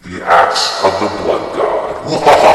The Axe of the Blood God.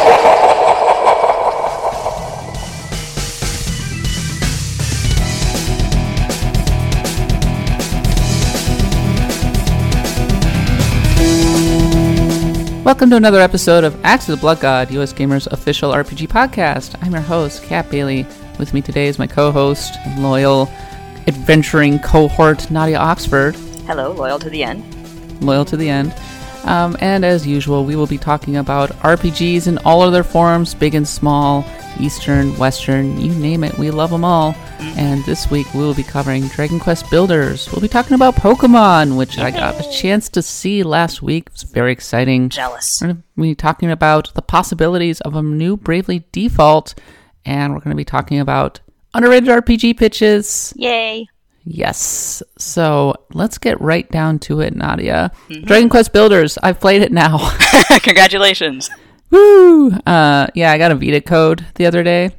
Welcome to another episode of Axe of the Blood God, US Gamer's official RPG podcast. I'm your host, Kat Bailey. With me today is my co-host, loyal, adventuring cohort, Nadia Oxford. Hello, loyal to the end. Loyal to the end. And as usual, we will be talking about RPGs in all of their forms, big and small, Eastern, Western, you name it, we love them all. And this week we will be covering Dragon Quest Builders. We'll be talking about Pokemon, which I got a chance to see last week. It was very exciting. Jealous. We're going to be talking about the possibilities of a new Bravely Default, and we're going to be talking about underrated RPG pitches. Yay. Yes. So let's get right down to it, Nadia. Dragon Quest Builders. I've played it now. Congratulations. Woo! Yeah, I got a Vita code the other day.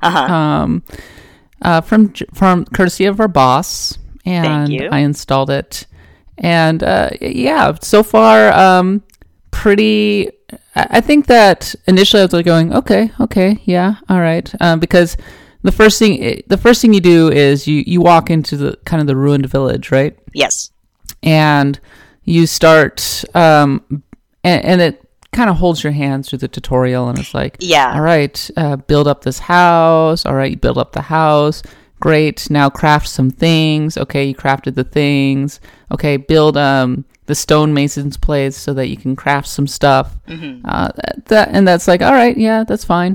From courtesy of our boss, and Thank you. I installed it. And yeah, so far, pretty. I think that initially I was like going, okay, yeah, all right, because the first thing you do is you walk into the kind of the ruined village, right? Yes. And you start, and it kind of holds your hands through the tutorial, and it's like, Yeah. all right, build up this house. All right, you build up the house. Great. Now craft some things. Okay, you crafted the things. Okay, build the stonemason's place so that you can craft some stuff. And that's like, all right, yeah, that's fine.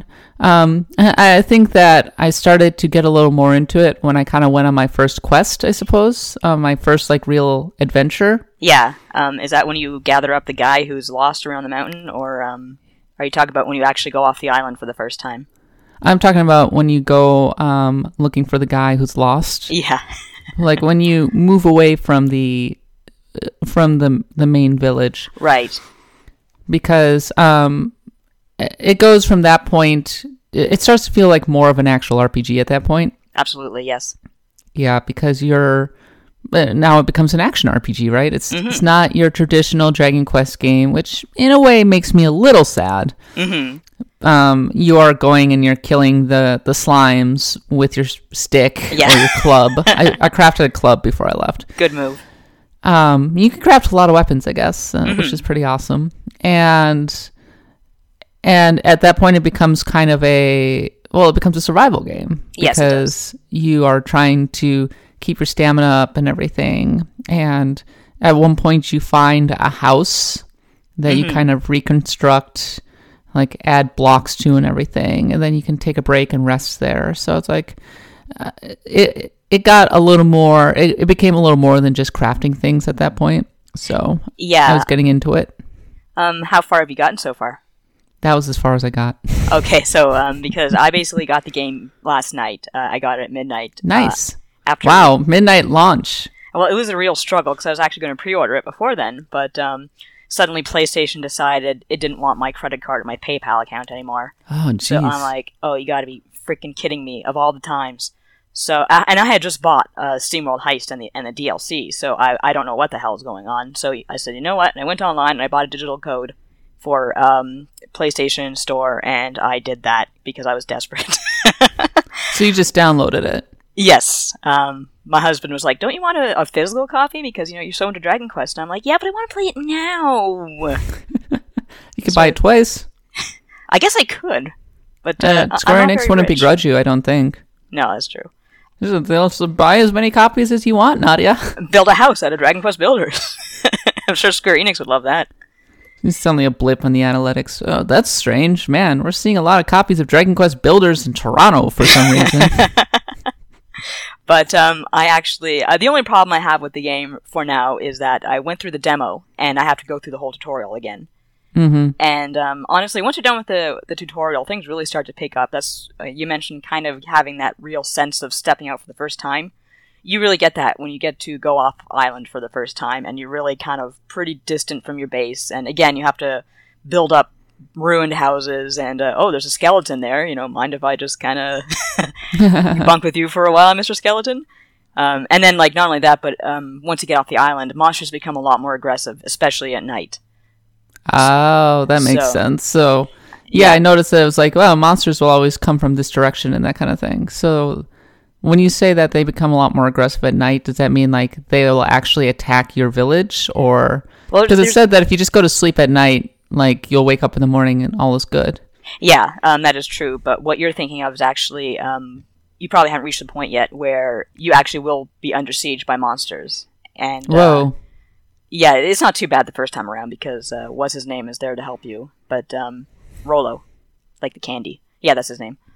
I think that I started to get a little more into it when I kind of went on my first quest, I suppose, my first like real adventure. Yeah. Is that when you gather up the guy who's lost around the mountain, or are you talking about when you actually go off the island for the first time? I'm talking about when you go looking for the guy who's lost. Yeah. Like when you move away from the main village. Right. Because it goes from that point, it starts to feel like more of an actual RPG at that point. Absolutely, yes. Yeah, because now it becomes an action RPG, right? It's not your traditional Dragon Quest game, which in a way makes me a little sad. You are going and you're killing the slimes with your stick or your club. I crafted a club before I left. Good move. You can craft a lot of weapons, I guess, which is pretty awesome. And at that point, it becomes kind of it becomes a survival game. Yes, because you are trying to keep your stamina up and everything. And at one point, you find a house that you kind of reconstruct, like add blocks to and everything, and then you can take a break and rest there. So it's like it got a little more. It became a little more than just crafting things at that point. So Yeah. I was getting into it. How far have you gotten so far? That was as far as I got. Okay, so because I basically got the game last night. I got it at midnight. Nice. After Wow, midnight launch. Well, it was a real struggle because I was actually going to pre-order it before then, but suddenly PlayStation decided it didn't want my credit card or my PayPal account anymore. Oh, jeez. So I'm like, oh, you got to be freaking kidding me! Of all the times. So and I had just bought SteamWorld Heist and the DLC, so I don't know what the hell is going on. So I said, you know what? And I went online and I bought a digital code for PlayStation Store, and I did that because I was desperate. So you just downloaded it. Yes. My husband was like, don't you want a physical copy? Because, you're so into Dragon Quest. And I'm like, yeah, but I want to play it now. You could buy it twice. I guess I could. But Square Enix wouldn't begrudge you, I don't think. No, that's true. They'll buy as many copies as you want, Nadia. Build a house out of Dragon Quest Builders. I'm sure Square Enix would love that. It's only a blip on the analytics. Oh, that's strange. Man, we're seeing a lot of copies of Dragon Quest Builders in Toronto for some reason. But I actually... the only problem I have with the game for now is that I went through the demo, and I have to go through the whole tutorial again. And honestly, once you're done with the tutorial, things really start to pick up. That's you mentioned kind of having that real sense of stepping out for the first time. You really get that when you get to go off island for the first time, and you're really kind of pretty distant from your base. And again, you have to build up ruined houses, and there's a skeleton there. Mind if I just kind of bunk with you for a while, Mr. Skeleton? And then, not only that, but once you get off the island, monsters become a lot more aggressive, especially at night. Oh, that makes sense. So, yeah, I noticed that it was like, well, monsters will always come from this direction and that kind of thing. So, when you say that they become a lot more aggressive at night, does that mean like they will actually attack your village? Or because it said that if you just go to sleep at night, like you'll wake up in the morning and all is good. Yeah, that is true. But what you're thinking of is actually, you probably haven't reached the point yet where you actually will be under siege by monsters. And whoa. Yeah, it's not too bad the first time around because what's his name is there to help you. But Rolo, like the candy. Yeah, that's his name.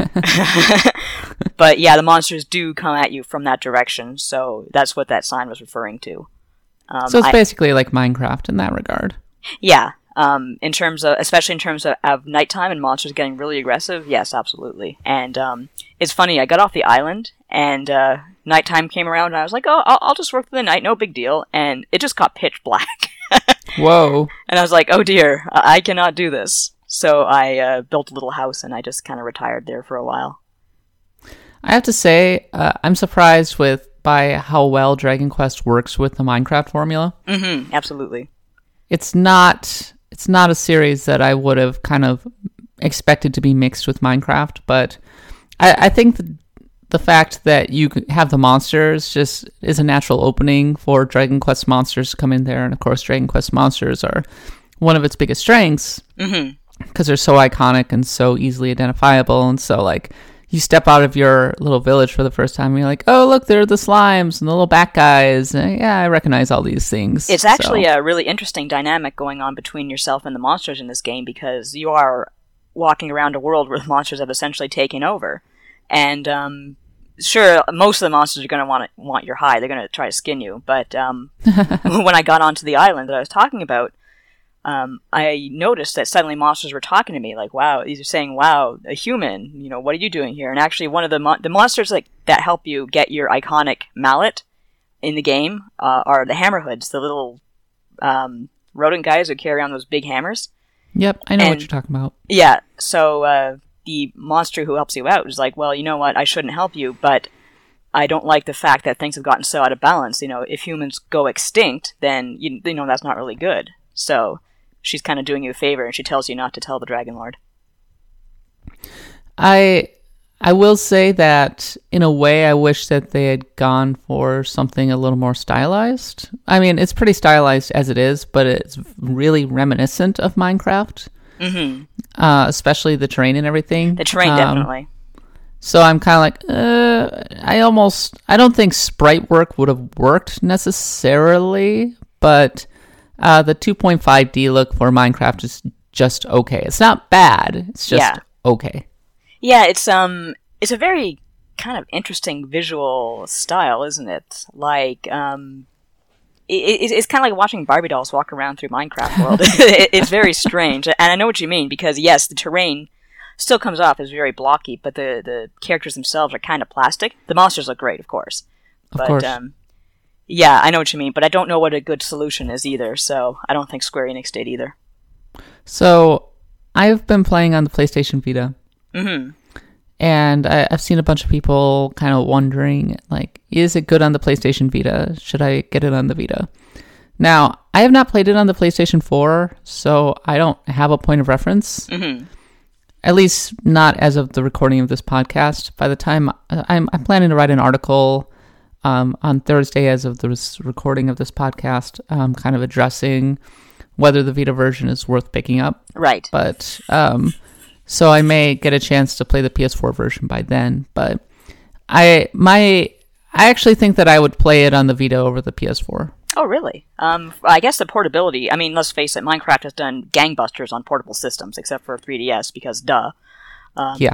But yeah, the monsters do come at you from that direction, so that's what that sign was referring to. So it's basically like Minecraft in that regard. Yeah, especially in terms of nighttime and monsters getting really aggressive. Yes, absolutely. And it's funny. I got off the island and nighttime came around, and I was like, "Oh, I'll just work through the night, no big deal." And it just got pitch black. Whoa! And I was like, "Oh dear, I cannot do this." So I built a little house, and I just kind of retired there for a while. I have to say, I'm surprised by how well Dragon Quest works with the Minecraft formula. Mm-hmm, absolutely. It's not a series that I would have kind of expected to be mixed with Minecraft, but I think the fact that you have the monsters just is a natural opening for Dragon Quest monsters to come in there, and of course Dragon Quest monsters are one of its biggest strengths because they're so iconic and so easily identifiable, and so like you step out of your little village for the first time and you're like, oh, look, there are the slimes and the little bat guys. And yeah, I recognize all these things. It's actually a really interesting dynamic going on between yourself and the monsters in this game because you are walking around a world where the monsters have essentially taken over. And sure, most of the monsters are going to want your hide. They're going to try to skin you. But when I got onto the island that I was talking about, I noticed that suddenly monsters were talking to me, like, wow, these are saying, wow, a human, what are you doing here? And actually one of the monsters that help you get your iconic mallet in the game are the hammerhoods, the little rodent guys who carry around those big hammers. Yep, I know what you're talking about. Yeah, so the monster who helps you out is like, well, you know what, I shouldn't help you, but I don't like the fact that things have gotten so out of balance. If humans go extinct, then, that's not really good. So she's kind of doing you a favor, and she tells you not to tell the Dragon Lord. I will say that, in a way, I wish that they had gone for something a little more stylized. I mean, it's pretty stylized as it is, but it's really reminiscent of Minecraft. Mm-hmm. Especially the terrain and everything. The terrain, definitely. So I'm kind of like, I don't think sprite work would have worked necessarily, but the 2.5D look for Minecraft is just okay. It's not bad. It's just okay. Yeah, it's a very kind of interesting visual style, isn't it? Like, it's kind of like watching Barbie dolls walk around through Minecraft world. It's very strange, and I know what you mean because yes, the terrain still comes off as very blocky, but the characters themselves are kind of plastic. The monsters look great, of course. Of course. Yeah, I know what you mean, but I don't know what a good solution is either, so I don't think Square Enix did either. So, I've been playing on the PlayStation Vita. Mm-hmm. And I've seen a bunch of people kind of wondering, like, is it good on the PlayStation Vita? Should I get it on the Vita? Now, I have not played it on the PlayStation 4, so I don't have a point of reference. Mm-hmm. At least not as of the recording of this podcast. By the time I'm planning to write an article on Thursday as of the recording of this podcast, kind of addressing whether the Vita version is worth picking up. Right. But, so I may get a chance to play the PS4 version by then. But I actually think that I would play it on the Vita over the PS4. Oh, really? I guess the portability, I mean, let's face it, Minecraft has done gangbusters on portable systems, except for 3DS, because duh. Yeah.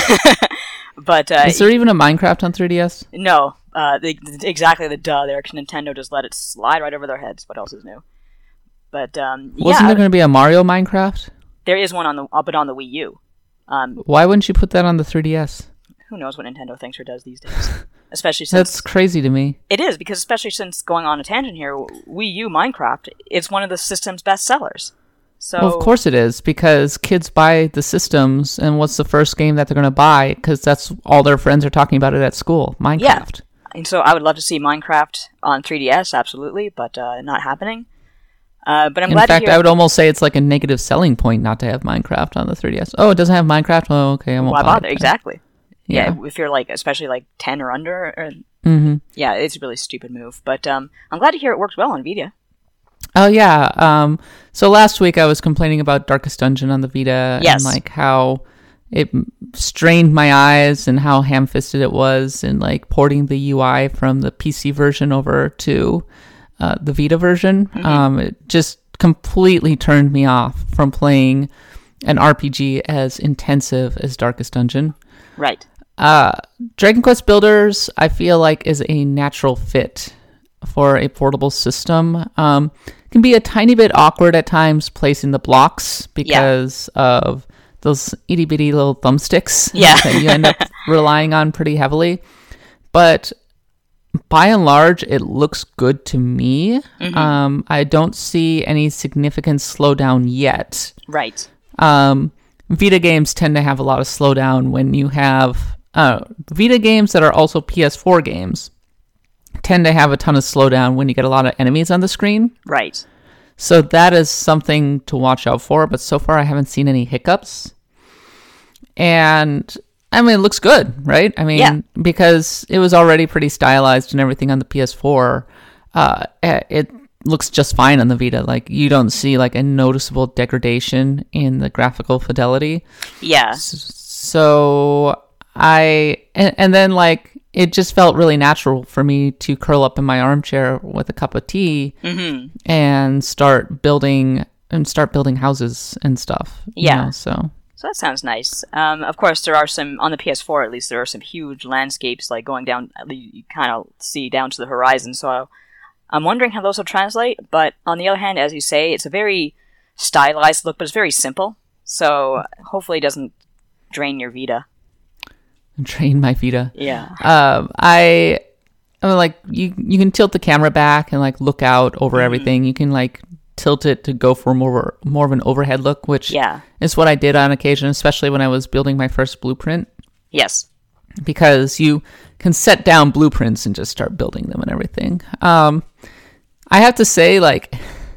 But is there even a Minecraft on 3DS? No. Exactly the duh there, because Nintendo just let it slide right over their heads. What else is new? But, Wasn't there going to be a Mario Minecraft? There is one on the Wii U. Why wouldn't you put that on the 3DS? Who knows what Nintendo thinks or does these days? Especially since... That's crazy to me. It is, because especially since, going on a tangent here, Wii U Minecraft, it's one of the system's best sellers. So, well, of course it is, because kids buy the systems, and what's the first game that they're going to buy? Because that's all their friends are talking about it at school, Minecraft. Yeah, and so I would love to see Minecraft on 3DS, absolutely, but not happening. But I'm In glad fact, to hear. I would almost say it's like a negative selling point not to have Minecraft on the 3DS. Oh, it doesn't have Minecraft? Oh, okay, I won't Why buy bother? it. Exactly. Yeah. Yeah, if you're like, especially like 10 or under. Mm-hmm. Yeah, it's a really stupid move. But I'm glad to hear it works well on Vita. Oh, yeah. So last week I was complaining about Darkest Dungeon on the Vita Yes. and like how it strained my eyes and how ham-fisted it was, and like porting the UI from the PC version over to the Vita version. It just completely turned me off from playing an RPG as intensive as Darkest Dungeon. Right. Dragon Quest Builders, I feel like, is a natural fit for a portable system. Can be a tiny bit awkward at times placing the blocks because of those itty bitty little thumbsticks that you end up relying on pretty heavily. But by and large, it looks good to me. I don't see any significant slowdown yet. Right. Vita games tend to have a lot of slowdown when you have Vita games that are also PS4 games tend to have a ton of slowdown when you get a lot of enemies on the screen. Right. So that is something to watch out for, but so far I haven't seen any hiccups. And I mean, it looks good, right? I mean, because it was already pretty stylized and everything on the PS4, it looks just fine on the Vita. Like, you don't see like a noticeable degradation in the graphical fidelity. Yeah. So and then like, it just felt really natural for me to curl up in my armchair with a cup of tea and start building houses and stuff. Yeah. You know, so that sounds nice. Of course, there are some, on the PS4 at least, there are some huge landscapes like going down, you kind of see down to the horizon. So I'm wondering how those will translate. But on the other hand, as you say, it's a very stylized look, but it's very simple. So hopefully it doesn't drain your Vita. Drain my Vita. Yeah. I mean, like, you can tilt the camera back and like look out over everything. You can like tilt it to go for more of an overhead look, which is what I did on occasion, especially when I was building my first blueprint. Yes. Because you can set down blueprints and just start building them and everything. I have to say, like,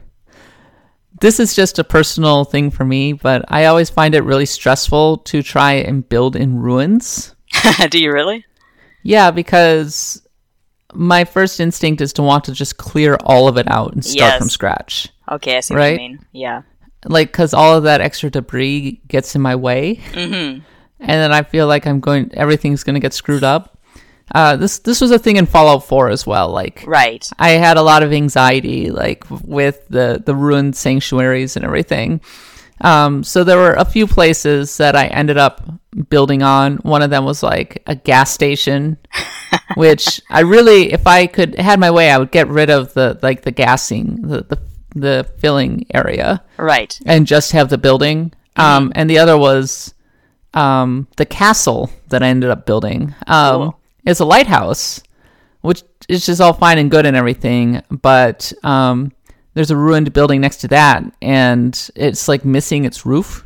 this is just a personal thing for me, but I always find it really stressful to try and build in ruins. Do you really? Yeah, because my first instinct is to want to just clear all of it out and start from scratch. Okay, I see what you mean. Yeah. Like, because all of that extra debris gets in my way. Mm-hmm. And then I feel like everything's going to get screwed up. This was a thing in Fallout 4 as well. Like, right. I had a lot of anxiety, like, with the ruined sanctuaries and everything. So there were a few places that I ended up building on. One of them was like a gas station, which I really, if I had my way, I would get rid of the gassing, the filling area, right, and just have the building. And the other was the castle that I ended up building. Cool. It's a lighthouse, which is just all fine and good and everything, but there's a ruined building next to that, and it's like missing its roof.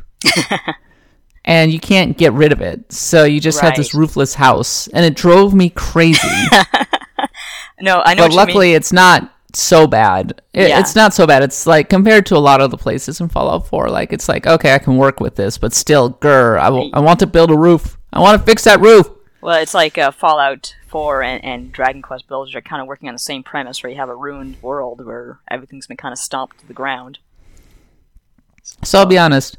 And you can't get rid of it, so you just have this roofless house, and it drove me crazy. No, I know. But luckily, it's not so bad. It's not so bad. It's like, compared to a lot of the places in Fallout 4, like, it's like, okay, I can work with this, but still, I want to build a roof. I want to fix that roof. Well, it's like Fallout 4 and Dragon Quest Builders are kind of working on the same premise, where you have a ruined world where everything's been kind of stomped to the ground. So I'll be honest.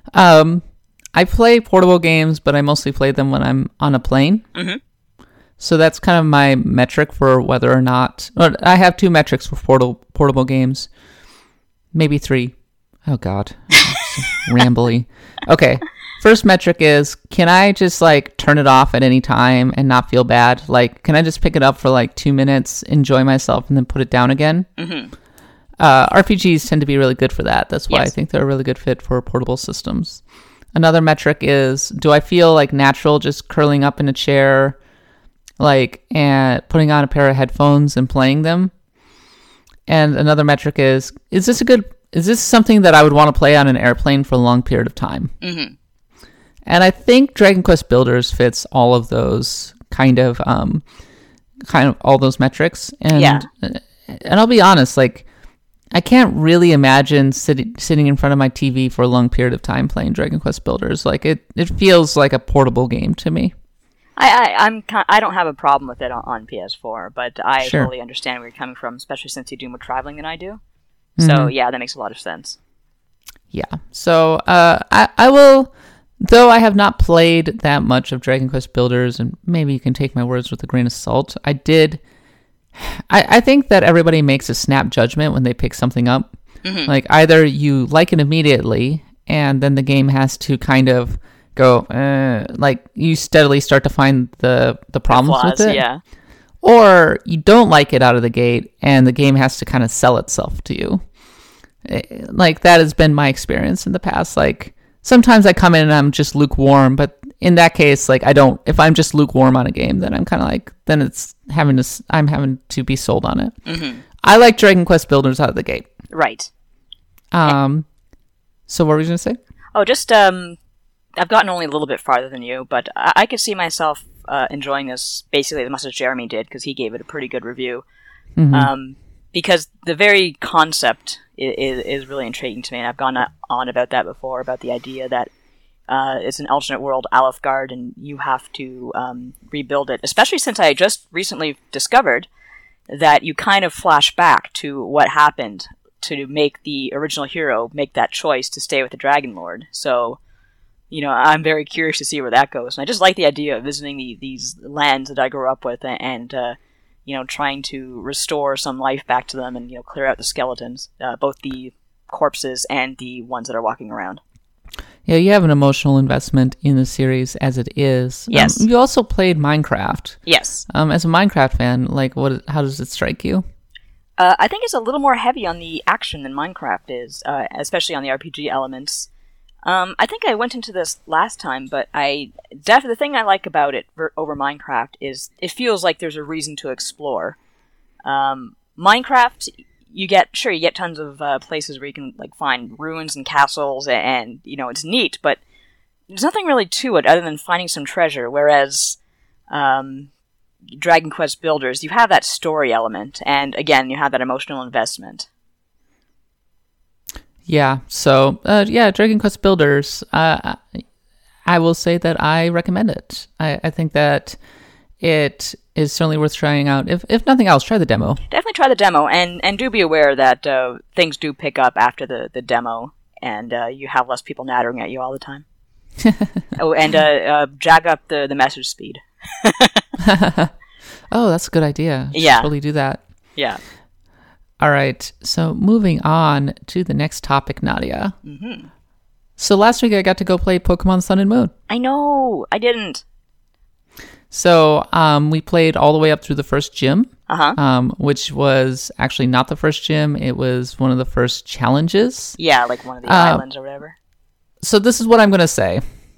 I play portable games, but I mostly play them when I'm on a plane. Mm-hmm. So that's kind of my metric for whether or not... I have 2 metrics for portable games. Maybe 3. Oh, God. Rambly. Okay. First metric is, can I just, like, turn it off at any time and not feel bad? Like, can I just pick it up for, like, 2 minutes, enjoy myself, and then put it down again? Mm-hmm. RPGs tend to be really good for that. That's why I think they're a really good fit for portable systems. Another metric is, do I feel, like, natural just curling up in a chair, like, and putting on a pair of headphones and playing them? And another metric is this something that I would want to play on an airplane for a long period of time? Mm-hmm. And I think Dragon Quest Builders fits all of those kind of all those metrics. And I'll be honest, like, I can't really imagine sitting in front of my TV for a long period of time playing Dragon Quest Builders. Like it feels like a portable game to me. I don't have a problem with it on PS4, but I Sure. totally understand where you're coming from, especially since you do more traveling than I do. So yeah, that makes a lot of sense. Yeah. So I will, though I have not played that much of Dragon Quest Builders, and maybe you can take my words with a grain of salt. I think that everybody makes a snap judgment when they pick something up. Like either you like it immediately, and then the game has to kind of go, like you steadily start to find the problems Flaws, with it. yeah. Or you don't like it out of the gate, and the game has to kind of sell itself to you. Like, that has been my experience in the past. Like, sometimes I come in and I'm just lukewarm, but in that case, like, if I'm just lukewarm on a game, then I'm kind of like, then I'm having to be sold on it. I like Dragon Quest Builders out of the gate. Right. So what were you going to say? Oh, just, I've gotten only a little bit farther than you, but I could see myself enjoying this basically as much as Jeremy did, because he gave it a pretty good review. Because the very concept is really intriguing to me, and I've gone on about that before, about the idea that it's an alternate world Alefgard, and you have to rebuild it, especially since I just recently discovered that you kind of flash back to what happened to make the original hero make that choice to stay with the Dragon Lord. So, I'm very curious to see where that goes. And I just like the idea of visiting these lands that I grew up with and trying to restore some life back to them and, clear out the skeletons, both the corpses and the ones that are walking around. Yeah, you have an emotional investment in the series as it is. Yes. You also played Minecraft. Yes. As a Minecraft fan, like, how does it strike you? I think it's a little more heavy on the action than Minecraft is, especially on the RPG elements. I think I went into this last time, but the thing I like about it over Minecraft is it feels like there's a reason to explore. Minecraft, you get tons of places where you can like find ruins and castles, and it's neat, but there's nothing really to it other than finding some treasure. Whereas Dragon Quest Builders, you have that story element, and again, you have that emotional investment. Yeah, so, Dragon Quest Builders, I will say that I recommend it. I think that it is certainly worth trying out. If nothing else, try the demo. Definitely try the demo, and do be aware that things do pick up after the demo, and you have less people nattering at you all the time. Oh, and jag up the message speed. Oh, that's a good idea. Yeah. Totally do that. Yeah. All right, so moving on to the next topic, Nadia. So last week I got to go play Pokemon Sun and Moon. I know, I didn't. So we played all the way up through the first gym, Uh-huh. which was actually not the first gym. It was one of the first challenges. Yeah, like one of the islands or whatever. So this is what I'm going to say.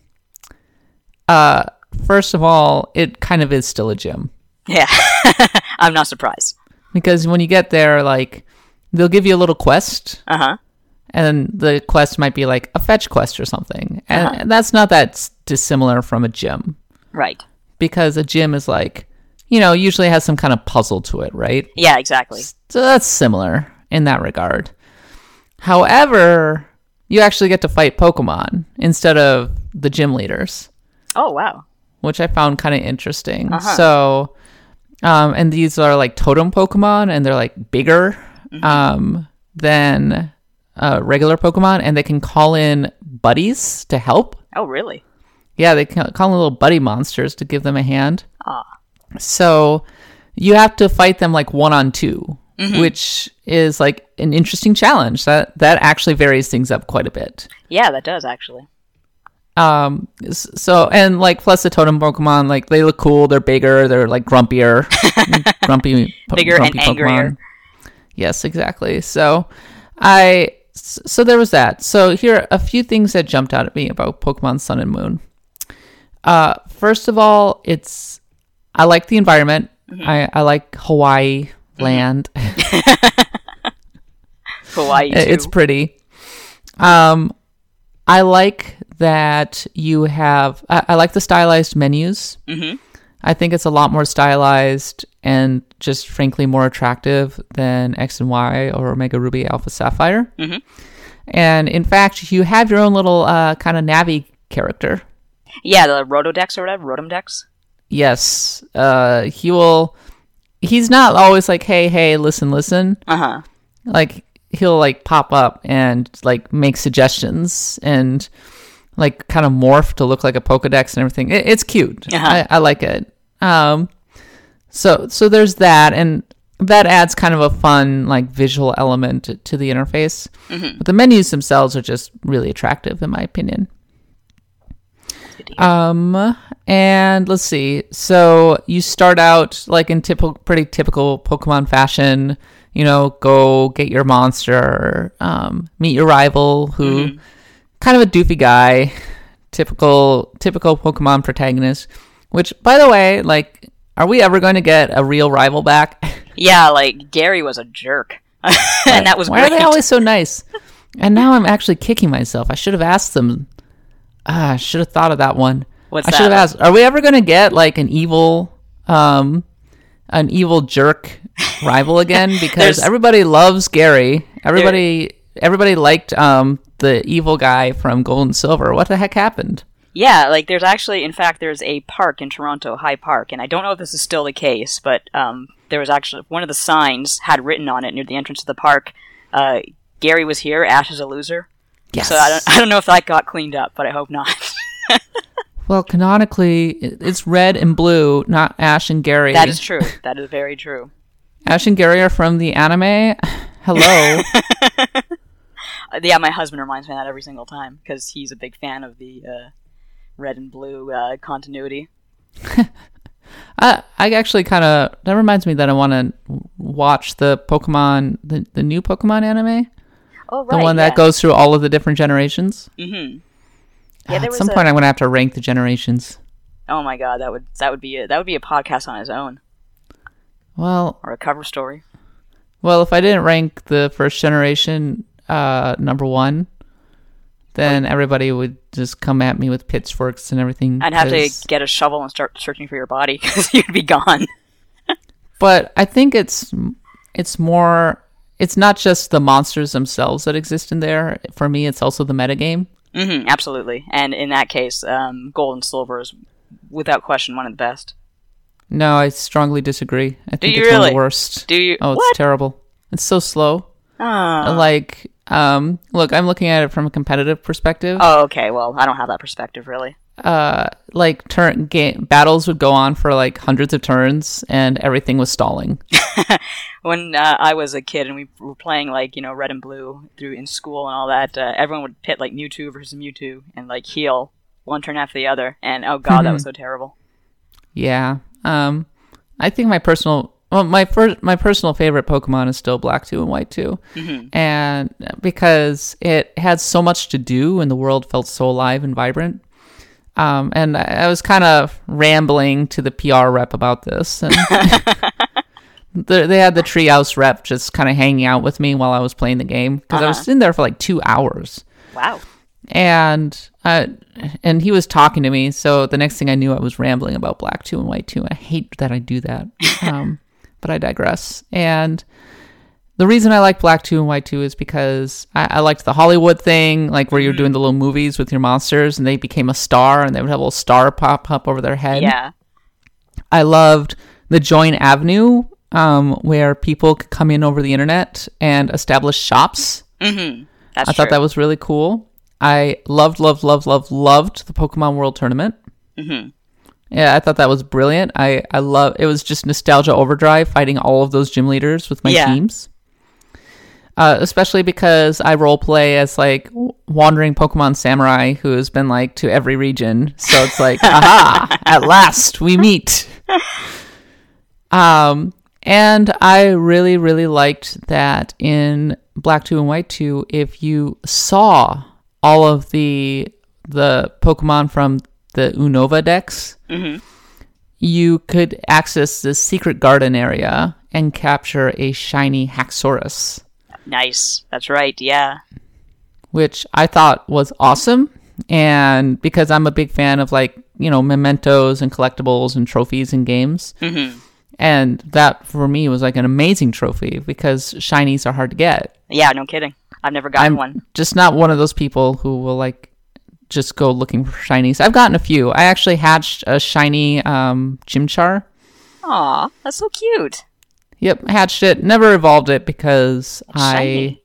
First of all, it kind of is still a gym. Yeah, I'm not surprised. Because when you get there, like, they'll give you a little quest. Uh-huh. And the quest might be like a fetch quest or something. And that's not that dissimilar from a gym. Right. Because a gym is like, usually has some kind of puzzle to it, right? Yeah, exactly. So that's similar in that regard. However, you actually get to fight Pokemon instead of the gym leaders. Oh, wow. Which I found kind of interesting. So, and these are like totem Pokemon, and they're like bigger than regular Pokemon, and they can call in buddies to help. Oh, really? Yeah, they can call in little buddy monsters to give them a hand. Ah. So you have to fight them like 1-on-2, which is like an interesting challenge. That actually varies things up quite a bit. Yeah, that does, actually. So, and like, plus the totem Pokemon, like, they look cool, they're bigger, they're like grumpier. Bigger and angrier. Pokemon. Yes, exactly. So there was that. So here are a few things that jumped out at me about Pokemon Sun and Moon. First of all, I like the environment. I like Hawaii land. Hawaii too. It's pretty. I like that you have... I like the stylized menus. I think it's a lot more stylized and just frankly more attractive than X and Y or Omega Ruby Alpha Sapphire. Mm-hmm. And in fact, you have your own little kind of Navi character. Yeah, the Rotodex or whatever, Rotomdex. Yes. He's not always like, hey, listen. Uh-huh. Like, he'll like pop up and like make suggestions and like kind of morph to look like a Pokedex and everything. It's cute. Uh-huh. I like it. So there's that, and that adds kind of a fun like visual element to the interface. Mm-hmm. But the menus themselves are just really attractive in my opinion. And let's see. So you start out like in pretty typical Pokemon fashion. You know, go get your monster, meet your rival, who kind of a doofy guy, typical Pokemon protagonist. Which, by the way, like, are we ever going to get a real rival back? Yeah, like Gary was a jerk, and that was Why great. are they always so nice? And now I'm actually kicking myself. I should have asked them. I should have thought of that one. What's I that? should have asked. Are we ever going to get like an evil jerk rival again? Because everybody loves Gary. Everybody liked the evil guy from Gold and Silver. What the heck happened? Yeah, like there's actually, in fact, there's a park in Toronto, High Park, and I don't know if this is still the case, but there was actually one of the signs had written on it near the entrance to the park, Gary was here, Ash is a loser. Yes. So I don't know if that got cleaned up, but I hope not. Well, canonically, it's red and blue, not Ash and Gary. That is true. That is very true. Ash and Gary are from the anime. Hello. Yeah, my husband reminds me of that every single time, because he's a big fan of the red and blue continuity. I actually kind of, that reminds me that I want to watch the Pokemon, the new Pokemon anime. Oh, right. The one that goes through all of the different generations. Mm-hmm. Yeah, At some point, I'm going to have to rank the generations. Oh my god, that would be a podcast on its own. Well, or a cover story. Well, if I didn't rank the first generation number one, then everybody would just come at me with pitchforks and everything. I'd have to get a shovel and start searching for your body because you'd be gone. But I think it's more. It's not just the monsters themselves that exist in there. For me, it's also the metagame. Mm-hmm, absolutely. And in that case, Gold and Silver is, without question, one of the best. No, I strongly disagree. I think it's one of the worst. Do you? Oh, it's what? terrible. It's so slow. Like, look, I'm looking at it from a competitive perspective. Oh, okay. Well, I don't have that perspective, really. Like battles would go on for like hundreds of turns, and everything was stalling. When I was a kid and we were playing like Red and Blue in school and all that, everyone would pit like Mewtwo versus Mewtwo and like heal one turn after the other, and oh god, that was so terrible. Yeah. I think my personal favorite Pokemon is still Black 2 and White 2. Mm-hmm. And because it had so much to do and the world felt so alive and vibrant. And I was kind of rambling to the PR rep about this. And they had the Treehouse rep just kind of hanging out with me while I was playing the game. Because I was in there for like 2 hours. Wow. And he was talking to me, so the next thing I knew, I was rambling about Black 2 and White 2. I hate that I do that, but I digress. And the reason I like Black 2 and White 2 is because I liked the Hollywood thing, like where you're doing the little movies with your monsters, and they became a star, and they would have a little star pop up over their head. Yeah. I loved the Join Avenue, where people could come in over the internet and establish shops. Mm-hmm. I thought that was really cool. I loved the Pokemon World Tournament. Mm-hmm. Yeah, I thought that was brilliant. It was just nostalgia overdrive fighting all of those gym leaders with my teams. Especially because I roleplay as like wandering Pokemon samurai who has been like to every region. So it's like, aha, at last we meet. And I really, really liked that in Black 2 and White 2, if you saw all of the Pokemon from the Unova Dex, you could access the secret garden area and capture a shiny Haxorus. Nice. That's right, yeah. Which I thought was awesome And because I'm a big fan of like, mementos and collectibles and trophies in games. Mm-hmm. And that for me was like an amazing trophy because shinies are hard to get. Yeah, no kidding. I've never gotten I'm one. just not one of those people who will like just go looking for shinies. I've gotten a few. I actually hatched a shiny Chimchar. Aw, that's so cute. Yep, hatched it. Never evolved it because Shiny.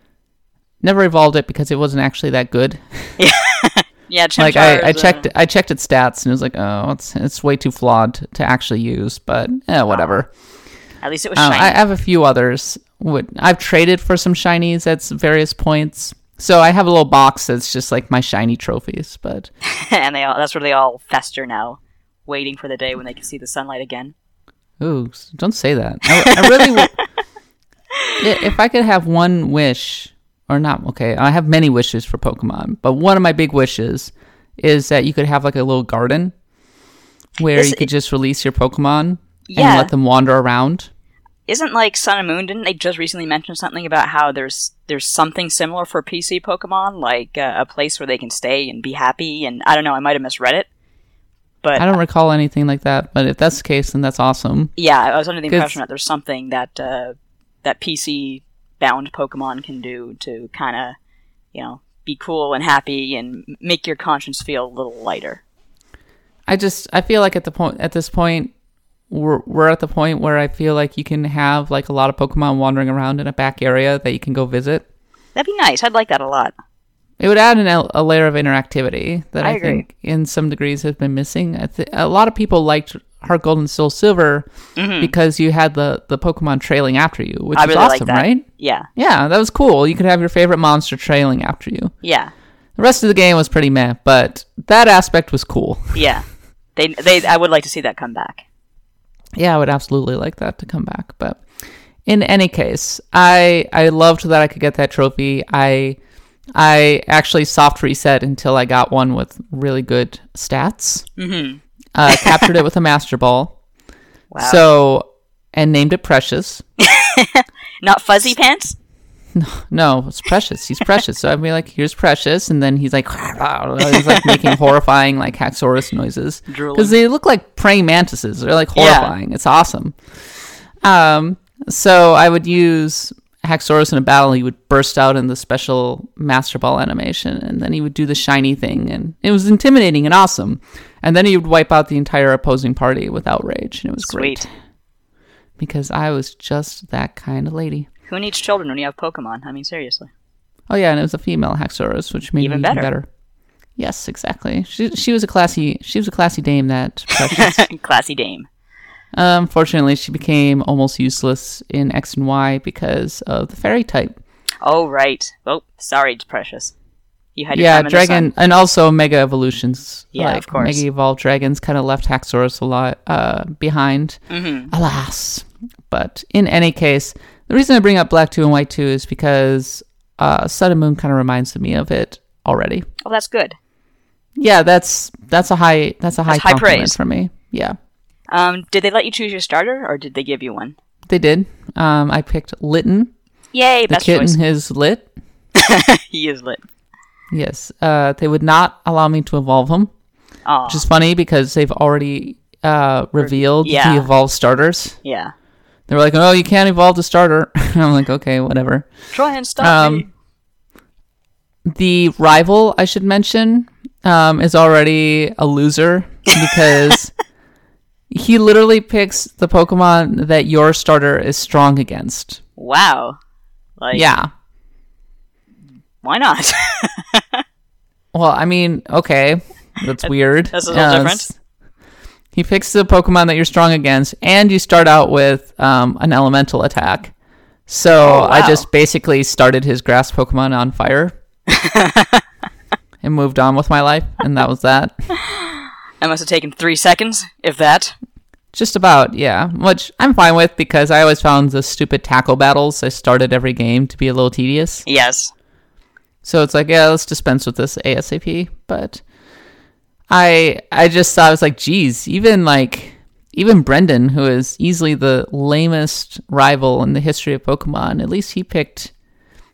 it wasn't actually that good. Yeah, Chimchar Like I is, checked its stats and it was like, oh, it's way too flawed to actually use. But whatever. At least it was shiny. I have a few others. I've traded for some shinies at various points. So I have a little box that's just like my shiny trophies. But And that's where they all fester now, waiting for the day when they can see the sunlight again. ooh, don't say that. I really if I could have one wish, or not, okay, I have many wishes for Pokemon, but one of my big wishes is that you could have like a little garden where you could just release your Pokemon and let them wander around. Isn't like Sun and Moon, didn't they just recently mention something about how there's something similar for PC Pokemon, like a place where they can stay and be happy, and I don't know, I might have misread it. But I don't recall anything like that, but if that's the case, then that's awesome. yeah, I was under the impression that there's something that that PC-bound Pokemon can do to kind of, be cool and happy and make your conscience feel a little lighter. I feel like at this point, we're at the point where I feel like you can have like a lot of Pokemon wandering around in a back area that you can go visit. That'd be nice. I'd like that a lot. It would add a layer of interactivity that I agree. think in some degrees has been missing. A lot of people liked Heart Gold and Soul Silver because you had the Pokemon trailing after you, which I was really like awesome, that. right? Yeah. Yeah, that was cool. You could have your favorite monster trailing after you. Yeah. The rest of the game was pretty meh, but that aspect was cool. Yeah. I would like to see that come back. Yeah, I would absolutely like that to come back. But in any case, I loved that I could get that trophy. I actually soft reset until I got one with really good stats. Mm-hmm. Captured it with a Master Ball. Wow. And named it Precious. Not Fuzzy Pants? No, it's Precious. He's Precious. So I'd be like, here's Precious. And then he's like, he's like making horrifying like Haxorus noises. Because they look like praying mantises. They're like horrifying. Yeah. It's awesome. So I would use Haxorus in a battle. He would burst out in the special Master Ball animation. And then he would do the shiny thing. And it was intimidating and awesome. And then he would wipe out the entire opposing party with outrage. And it was great. Because I was just that kind of lady. Who needs children when you have Pokemon? I mean, seriously. Oh yeah, and it was a female Haxorus, which made me even better. Yes, exactly. She was a classy dame, that Precious. Classy dame. Unfortunately, she became almost useless in X and Y because of the fairy type. Oh right. Oh, sorry, Precious. You had your time in dragon, the sun. and also Mega Evolutions. Yeah, of course. Mega Evolved Dragons kind of left Haxorus a lot behind. Mm-hmm. Alas. But in any case, the reason I bring up Black 2 and White 2 is because Sun and Moon kind of reminds me of it already. Oh, that's good. Yeah, that's a high compliment praise for me. Yeah. Did they let you choose your starter, or did they give you one? They did. I picked Litten. Yay, the best kitten choice. is lit. He is lit. Yes. They would not allow me to evolve him, Aww. which is funny because they've already revealed the evolved starters. Yeah. They were like, "Oh, you can't evolve the starter." And I'm like, "Okay, whatever." Try and stop me. The rival, I should mention, is already a loser because he literally picks the Pokemon that your starter is strong against. Wow. Yeah. Why not? Well, I mean, okay, that's weird. That's a little different. He picks the Pokemon that you're strong against, and you start out with an elemental attack. So wow. I just basically started his grass Pokemon on fire and moved on with my life, and that was that. That must have taken 3 seconds, if that. Just about, yeah. Which I'm fine with because I always found the stupid tackle battles I started every game to be a little tedious. Yes. So it's like, yeah, let's dispense with this ASAP. But I just thought, I was like, geez, even Brendan, who is easily the lamest rival in the history of Pokemon, at least he picked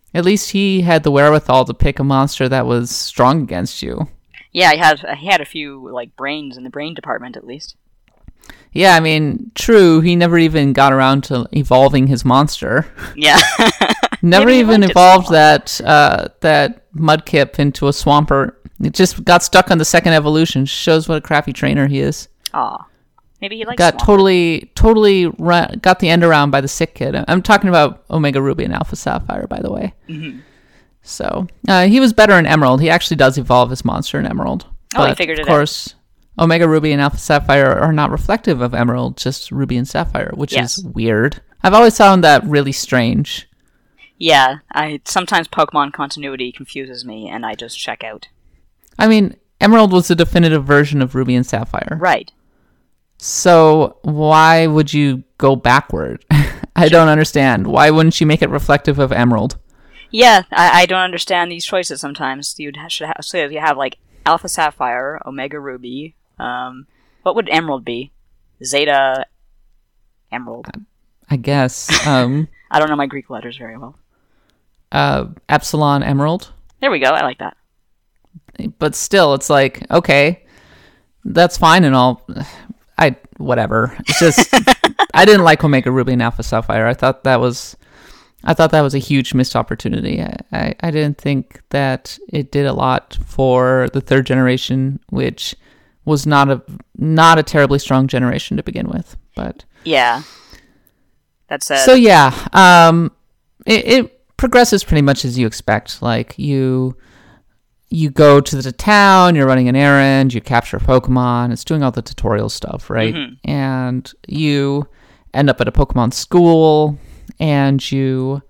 At least he had the wherewithal to pick a monster that was strong against you. Yeah, he had a few like brains in the brain department at least. Yeah, I mean, true, he never even got around to evolving his monster. Yeah. Never even evolved that Mudkip into a Swampert. It just got stuck on the second evolution. Shows what a crappy trainer he is. Aw. Maybe he likes got Swampert. totally got the end around by the sick kid. I'm talking about Omega Ruby and Alpha Sapphire, by the way. Mm-hmm. So he was better in Emerald. He actually does evolve his monster in Emerald. I figured it out. Of course, Omega Ruby and Alpha Sapphire are not reflective of Emerald, just Ruby and Sapphire, which is weird. I've always found that really strange. Yeah, sometimes Pokemon continuity confuses me, and I just check out. I mean, Emerald was the definitive version of Ruby and Sapphire. Right. So why would you go backward? I don't understand. Why wouldn't you make it reflective of Emerald? Yeah, I don't understand these choices sometimes. You have like Alpha Sapphire, Omega Ruby. What would Emerald be? Zeta Emerald. I guess. I don't know my Greek letters very well. Epsilon Emerald. There we go. I like that. But still, it's like, okay, that's fine and all. Whatever. It's just, I didn't like Omega Ruby and Alpha Sapphire. I thought that was a huge missed opportunity. I didn't think that it did a lot for the third generation, which was not a terribly strong generation to begin with. But yeah, that's it. So yeah, it progresses pretty much as you expect. Like you go to the town, you're running an errand, you capture a Pokemon, it's doing all the tutorial stuff, right? Mm-hmm. And you end up at a Pokemon school, and you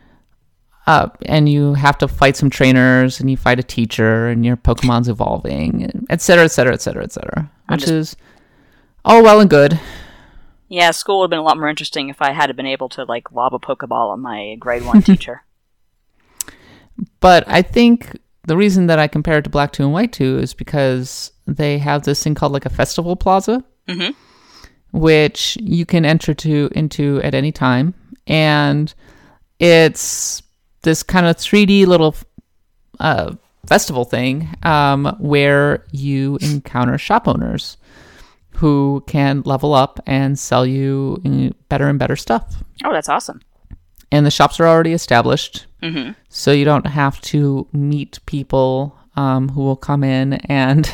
have to fight some trainers, and you fight a teacher, and your Pokemon's evolving, et cetera, et cetera, et cetera, et cetera. Which is all well and good. Yeah, school would have been a lot more interesting if I had been able to like lob a Pokeball at my grade 1 teacher. But I think the reason that I compare it to Black 2 and White 2 is because they have this thing called like a festival plaza, mm-hmm. which you can enter into at any time. And it's this kind of 3D little festival thing where you encounter shop owners who can level up and sell you better and better stuff. Oh, that's awesome. And the shops are already established, mm-hmm. so you don't have to meet people who will come in and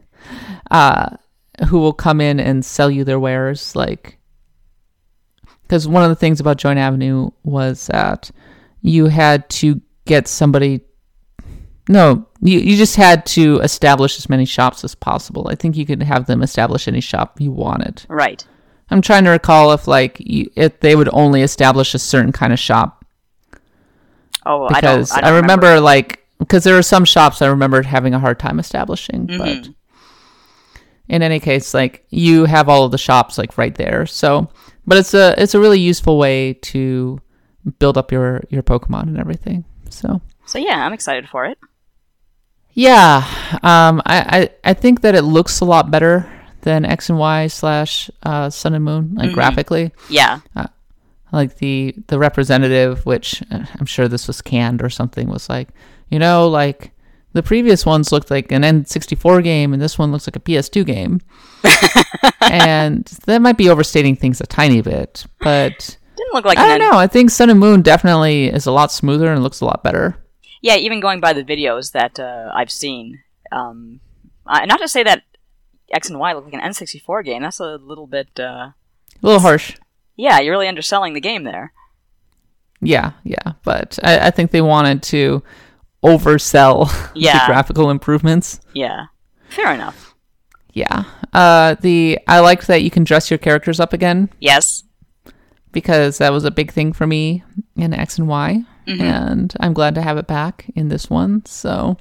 sell you their wares. Like, because one of the things about Joint Avenue was that you had to get somebody. No, you just had to establish as many shops as possible. I think you could have them establish any shop you wanted. Right. I'm trying to recall if they would only establish a certain kind of shop. Oh, because I don't remember because there are some shops I remembered having a hard time establishing, mm-hmm. but in any case, like you have all of the shops like right there. So, but it's a really useful way to build up your Pokemon and everything. So yeah, I'm excited for it. Yeah, I think that it looks a lot better than X and Y / Sun and Moon, like mm-hmm. graphically. Yeah. Like the representative, which I'm sure this was canned or something, was like, like the previous ones looked like an N64 game and this one looks like a PS2 game. And that might be overstating things a tiny bit, but didn't look like I don't know. I think Sun and Moon definitely is a lot smoother and looks a lot better. Yeah, even going by the videos that I've seen. Not to say that X and Y look like an N64 game. That's a little bit... a little harsh. Yeah, you're really underselling the game there. Yeah. But I think they wanted to oversell the graphical improvements. Yeah. Fair enough. Yeah. I liked that you can dress your characters up again. Yes. Because that was a big thing for me in X and Y. Mm-hmm. And I'm glad to have it back in this one. So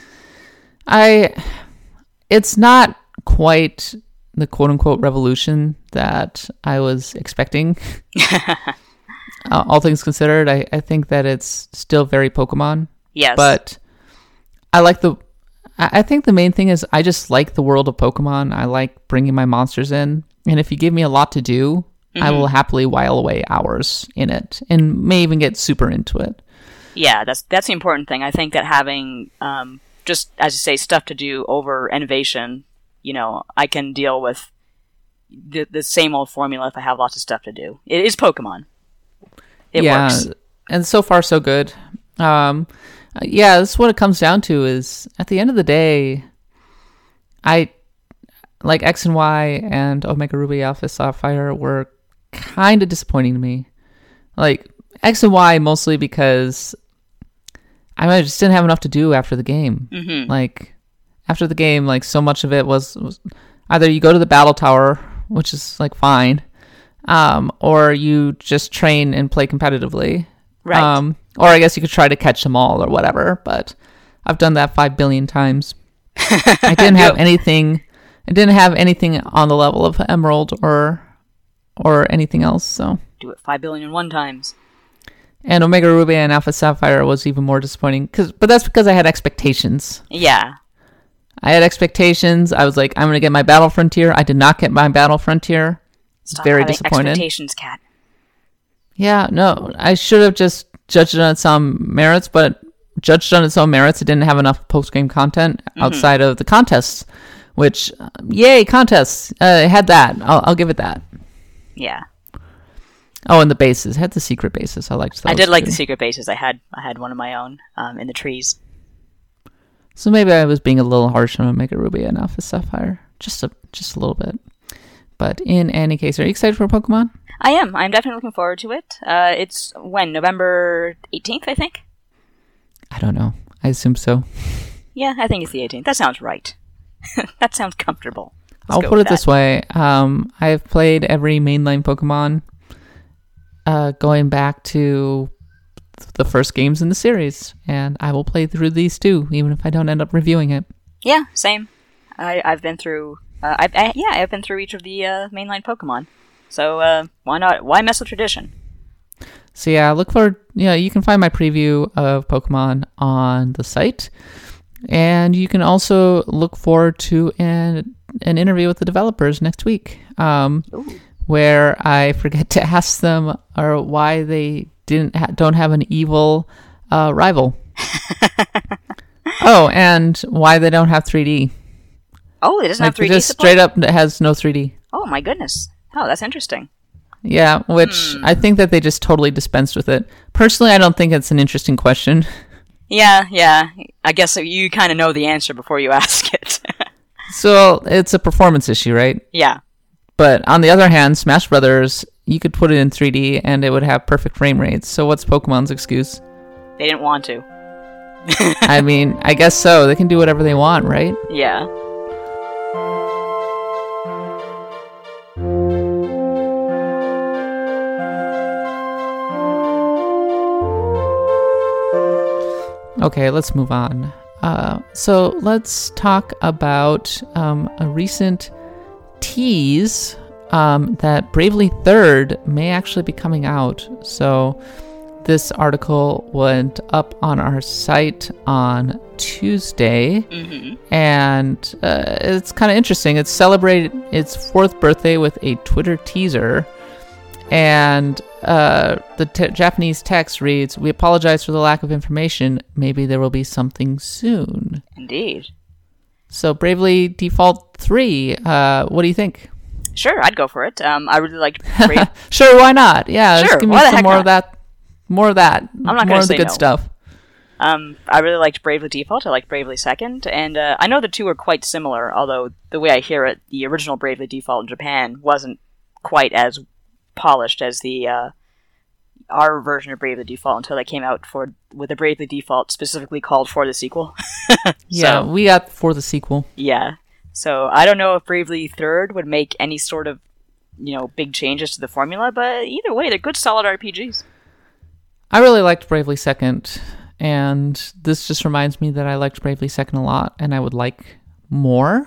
it's not quite the quote-unquote revolution that I was expecting. All things considered, I think that it's still very Pokemon. Yes. But I think the main thing is I just like the world of Pokemon. I like bringing my monsters in. And if you give me a lot to do, mm-hmm. I will happily while away hours in it and may even get super into it. Yeah, that's the important thing. I think that having just, as you say, stuff to do over innovation, I can deal with the same old formula if I have lots of stuff to do. It is Pokemon. It works. And so far so good. That's what it comes down to is, at the end of the day, I like X and Y and Omega Ruby Alpha Sapphire were kind of disappointing to me. Like X and Y mostly because I just didn't have enough to do after the game. Mm-hmm. Like after the game, like so much of it was either you go to the battle tower, which is like fine, or you just train and play competitively. Right. Or I guess you could try to catch them all or whatever, but I've done that 5 billion times. I didn't have anything. I didn't have anything on the level of Emerald or anything else. So do it 5 billion and 1 times. And Omega Ruby and Alpha Sapphire was even more disappointing, but that's because I had expectations. Yeah. I had expectations. I was like, I'm going to get my Battle Frontier. I did not get my Battle Frontier. Stop Very having disappointed. Expectations, Cat. Yeah, no, I should have just judged it on its own merits, but judged on its own merits, it didn't have enough post-game content outside of the contests, which, yay, contests. It had that. I'll give it that. Yeah. Oh, and the bases. It had the secret bases. I liked those. I did like too. the secret bases. I had one of my own in the trees. So maybe I was being a little harsh on Omega Ruby and Alpha Sapphire. Just a little bit. But in any case, are you excited for Pokemon? I am. I'm definitely looking forward to it. It's when? November 18th, I think? I don't know. I assume so. Yeah, I think it's the 18th. That sounds right. That sounds comfortable. I'll put it this way. I've played every mainline Pokemon going back to the first games in the series, and I will play through these too, even if I don't end up reviewing it. Yeah, same. I've been through. I've been through each of the mainline Pokemon. So why not? Why mess with tradition? So yeah, look for you can find my preview of Pokemon on the site, and you can also look forward to an interview with the developers next week, where I forget to ask them or why they don't have an evil rival. Oh, and why they don't have 3D. Oh, it doesn't have 3D just support? straight up has no 3D. Oh my goodness. Oh, that's interesting. Yeah, which I think that they just totally dispensed with it. Personally, I don't think it's an interesting question. Yeah. I guess you kind of know the answer before you ask it. So it's a performance issue, right? Yeah. But on the other hand, Smash Brothers, you could put it in 3D and it would have perfect frame rates. So what's Pokemon's excuse? They didn't want to. I mean, I guess so. They can do whatever they want, right? Yeah. Okay, let's move on. So let's talk about a recent tease that Bravely Third may actually be coming out. So this article went up on our site on Tuesday, and it's kind of interesting. It's celebrated its 4th birthday with a Twitter teaser, and the Japanese text reads, "We apologize for the lack of information. Maybe there will be something soon." Indeed. So Bravely Default 3, what do you think? Sure, I'd go for it. I really liked Sure, why not? Yeah, sure, just give me some more of that. More of that. I'm not more gonna of the say good no. stuff. I really liked Bravely Default. I liked Bravely Second, and I know the two are quite similar. Although the way I hear it, the original Bravely Default in Japan wasn't quite as polished as the our version of Bravely Default until they came out with a Bravely Default specifically called for the sequel. Yeah, we got for the sequel. Yeah. So I don't know if Bravely Third would make any sort of big changes to the formula, but either way, they're good, solid RPGs. I really liked Bravely Second, and this just reminds me that I liked Bravely Second a lot, and I would like more.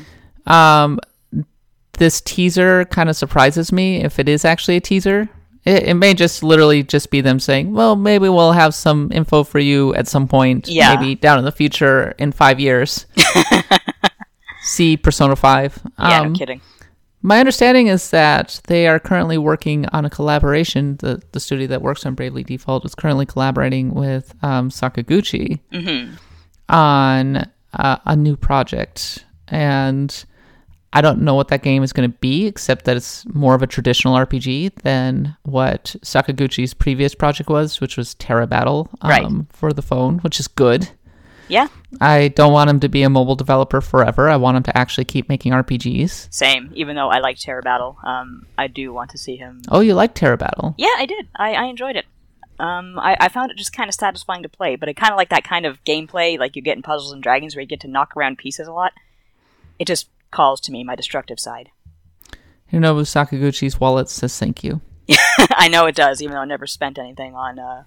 This teaser kind of surprises me if it is actually a teaser. It may just literally just be them saying, well, maybe we'll have some info for you at some point, maybe down in the future in 5 years. See Persona 5. Yeah, no kidding. My understanding is that they are currently working on a collaboration. The studio that works on Bravely Default is currently collaborating with Sakaguchi on a new project. And I don't know what that game is going to be, except that it's more of a traditional RPG than what Sakaguchi's previous project was, which was Terra Battle for the phone, which is good. Yeah. I don't want him to be a mobile developer forever. I want him to actually keep making RPGs. Same. Even though I like Terra Battle, I do want to see him. Oh, you like Terra Battle? Yeah, I did. I enjoyed it. I found it just kind of satisfying to play, but I kind of like that kind of gameplay, like you get in Puzzles and Dragons, where you get to knock around pieces a lot. It just calls to me my destructive side. Hironobu Sakaguchi's wallet says thank you. I know it does, even though I never spent anything on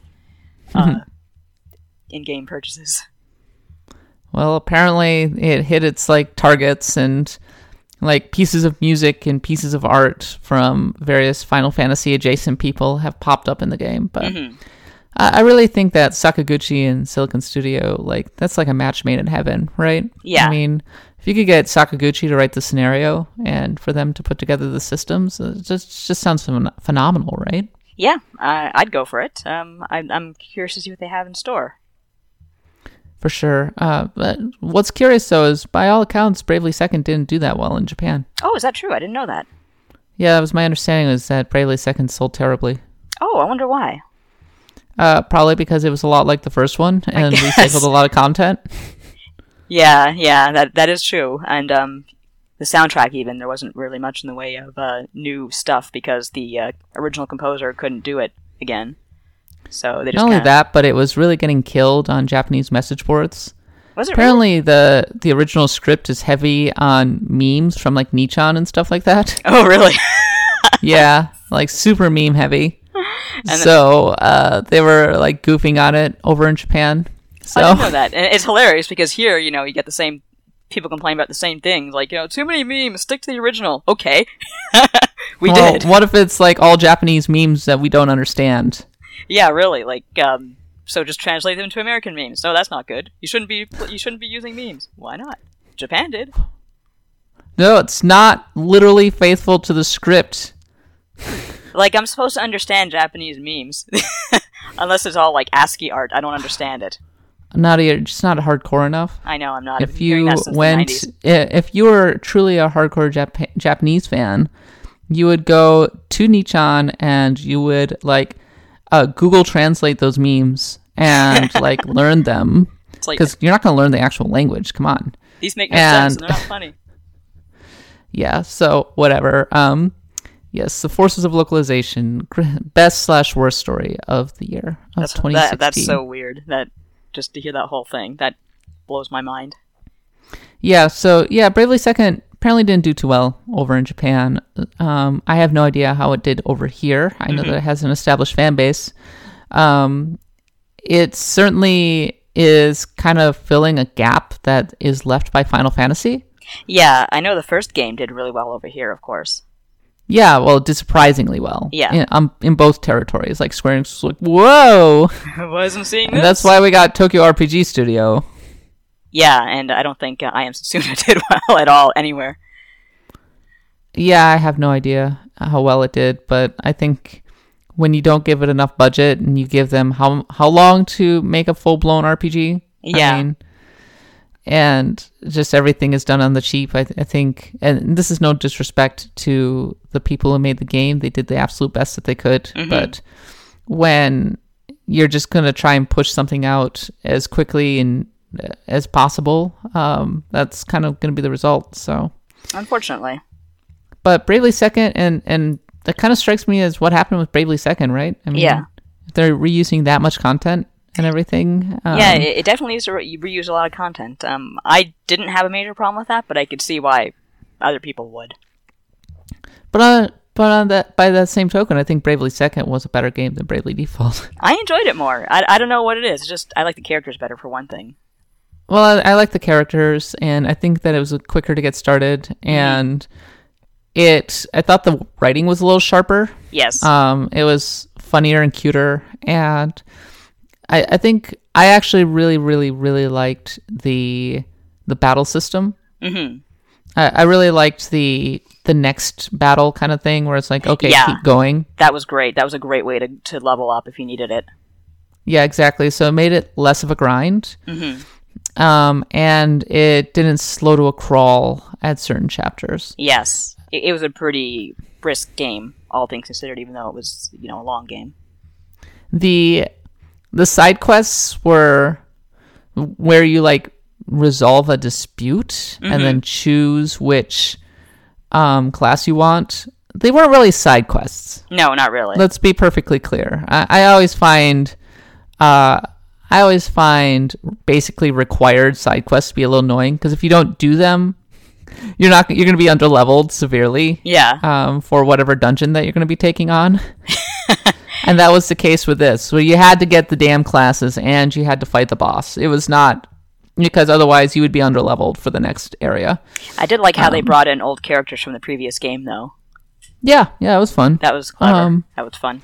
in-game purchases. Well, apparently it hit its targets, and pieces of music and pieces of art from various Final Fantasy adjacent people have popped up in the game. But I really think that Sakaguchi and Silicon Studio, that's like a match made in heaven, right? Yeah. I mean, if you could get Sakaguchi to write the scenario and for them to put together the systems, it just sounds phenomenal, right? Yeah, I'd go for it. I'm curious to see what they have in store. For sure. But what's curious, though, is by all accounts, Bravely Second didn't do that well in Japan. Oh, is that true? I didn't know that. Yeah, that was my understanding, was that Bravely Second sold terribly. Oh, I wonder why. Probably because it was a lot like the first one and recycled a lot of content. Yeah, that is true. And the soundtrack, even, there wasn't really much in the way of new stuff because the original composer couldn't do it again. So they just not only that, but it was really getting killed on Japanese message boards. Was it apparently really? the original script is heavy on memes from Nichan and stuff like that. Oh, really? Yeah, super meme heavy. So they were goofing on it over in Japan. So I didn't know that. And it's hilarious because here, you get the same people complain about the same things, too many memes, stick to the original. Okay. we did. What if it's all Japanese memes that we don't understand? Yeah, really. So just translate them to American memes. No, that's not good. You shouldn't be using memes. Why not? Japan did. No, it's not literally faithful to the script. I'm supposed to understand Japanese memes. Unless it's all ASCII art. I don't understand it. Just not hardcore enough. I know, I'm not. If you were truly a hardcore Japanese fan, you would go to Nichan and you would Google Translate those memes and learn them, because you're not going to learn the actual language. Come on, these make no sense and they're not funny. Yeah, so whatever. Yes, The Forces of Localization, best/worst story of the year of 2016. That's so weird. That just to hear that whole thing, that blows my mind. Yeah, so Bravely Second apparently didn't do too well over in Japan. I have no idea how it did over here. I know that it has an established fan base. It certainly is kind of filling a gap that is left by Final Fantasy. Yeah, I know the first game did really well over here, of course. Yeah, well, it did surprisingly well. Yeah. In both territories. Square Enix was whoa! I wasn't seeing this. And that's why we got Tokyo RPG Studio. Yeah, and I don't think I Am Setsuna did well at all anywhere. Yeah, I have no idea how well it did, but I think when you don't give it enough budget and you give them how long to make a full-blown RPG? Yeah. And just everything is done on the cheap, I think, and this is no disrespect to the people who made the game. They did the absolute best that they could, but when you're just going to try and push something out as quickly and as possible, that's kind of going to be the result. So, unfortunately, but Bravely Second, and that kind of strikes me as what happened with Bravely Second, right? I mean, yeah, if they're reusing that much content and everything. Yeah, it definitely needs to reuse a lot of content. I didn't have a major problem with that, but I could see why other people would. But on that, by that same token, I think Bravely Second was a better game than Bravely Default. I enjoyed it more. I don't know what it is. It's just I like the characters better for one thing. Well, I like the characters, and I think that it was quicker to get started, and I thought the writing was a little sharper. Yes. It was funnier and cuter, and I think I actually really, really, really liked the battle system. I really liked the next battle kind of thing where it's like, okay, Yeah. keep going. That was great. That was a great way to level up if you needed it. Yeah, exactly. So it made it less of a grind. And it didn't slow to a crawl at certain chapters. Yes. It was a pretty brisk game, all things considered, even though it was, a long game. The side quests were where you like resolve a dispute and then choose which class you want. They weren't really side quests. No, not really. Let's be perfectly clear. I always find basically required side quests to be a little annoying because if you don't do them, you're going to be underleveled severely. Yeah. For whatever dungeon that you're going to be taking on. And that was the case with this. Where you had to get the damn classes and you had to fight the boss. It was not because otherwise you would be underleveled for the next area. I did like how they brought in old characters from the previous game, though. Yeah, it was fun. That was clever. That was fun.